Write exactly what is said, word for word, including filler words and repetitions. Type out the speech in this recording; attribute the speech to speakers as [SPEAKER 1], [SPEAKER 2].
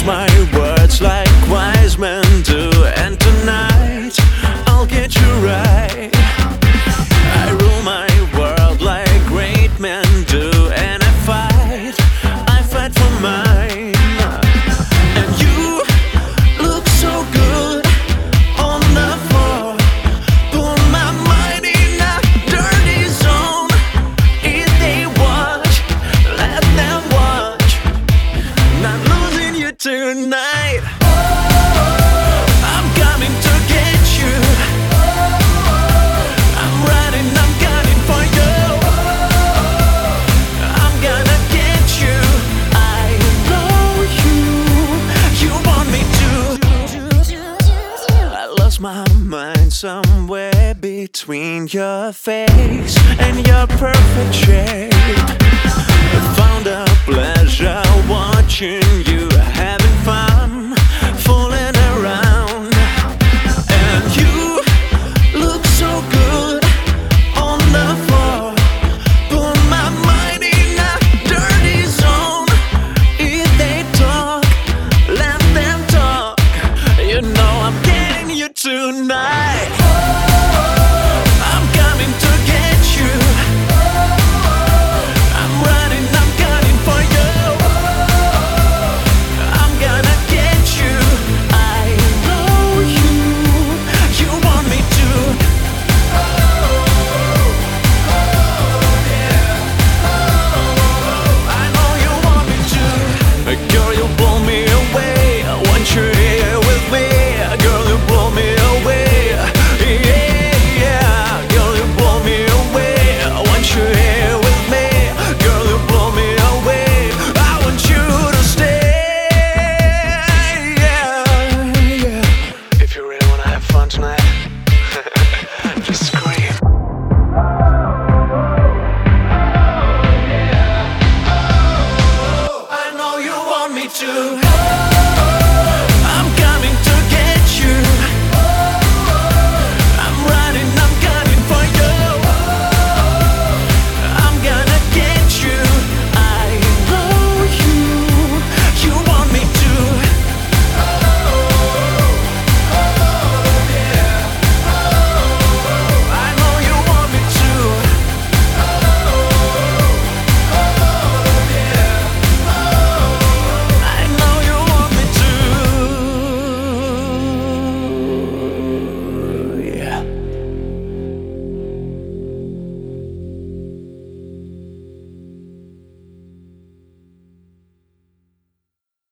[SPEAKER 1] my words like wise men do, and tonight I'll get you right. I rule my world like great men do, and I fight, I fight for mine. And you look so good on the floor, put my mind in a dirty zone. If they watch, let them watch. Not losing you tonight. I'm coming to get you. I'm running, I'm gunning for you. I'm gonna get you. I know you, you want me to. I lost my mind somewhere between your face and your perfect shape. I found a pleasure watching you